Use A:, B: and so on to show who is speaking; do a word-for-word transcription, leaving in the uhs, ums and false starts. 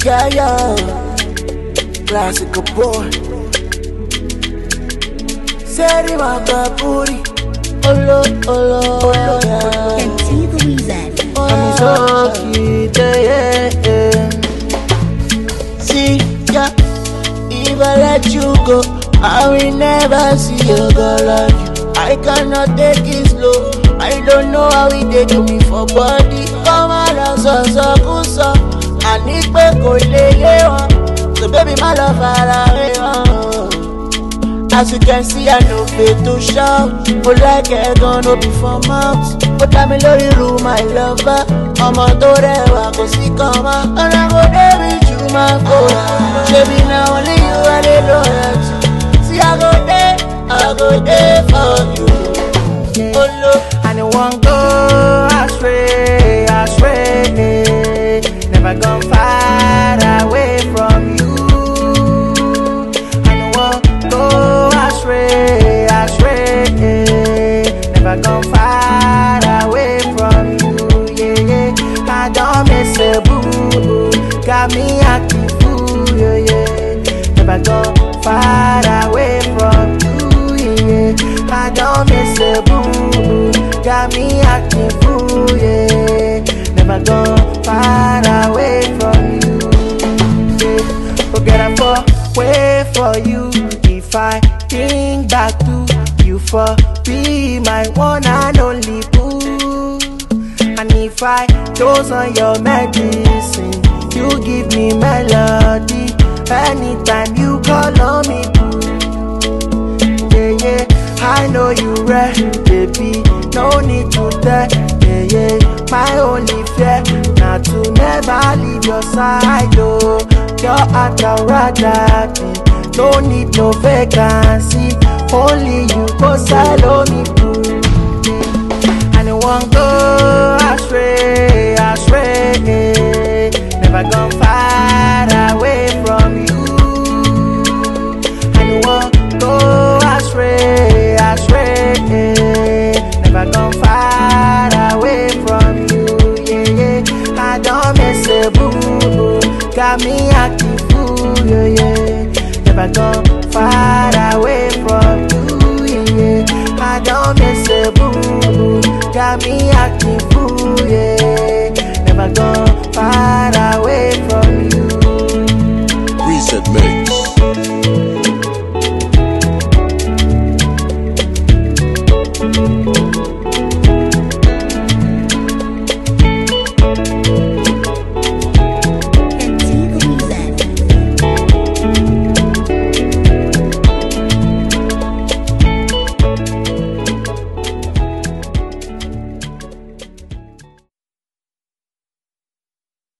A: Yeah, yeah. Classical boy. Seri Makapuri. Olo, olo, olo, yeah.
B: And see the wizard.
A: I'm so cute, yeah, yeah. See, yeah. If I let you go, I will never see a girl like you. I cannot take it slow. I don't know how it did to me for body. Come on, so so so so. I need to go lay one. So baby, my love, I love. As you can see, I know fit to shout. But like I gonna be for months. But I'm in the room, my lover. I'm on the road, go see come on. And I go there with you, my boy. Baby, now only you are the loyalty. See, I go there, I go there for you. Oh, look,
C: I don't want go astray, astray. Never gone far away from you. I don't want go astray, astray. Never gone far away from you. Yeah, yeah. I don't miss a boo. Got me acting fool. Yeah, yeah. Never gone far away from you. Yeah, yeah. I don't miss a boo. Got me acting fool, yeah. Never gone far away from you, yeah. Forget I'm far away for you. If I think back to you, for be my one and only boo. And if I dose on your medicine, you give me melody. Anytime you call on me, boo. Yeah, yeah. I know you ready, baby. No need to tell, yeah, yeah. My only fear, not to never leave your side, oh. Your heart I'd rather be. No need no vacancy. Only you go sell me, boo. I don't want go astray, astray. Never gone far away from you. I don't want go astray, astray. Never gone far away from you, yeah, yeah. I don't miss a boo. Got me acting fool, yeah, yeah. Never gone far away from you, yeah, yeah. I don't miss a boo. Got me acting fool, yeah. Never gone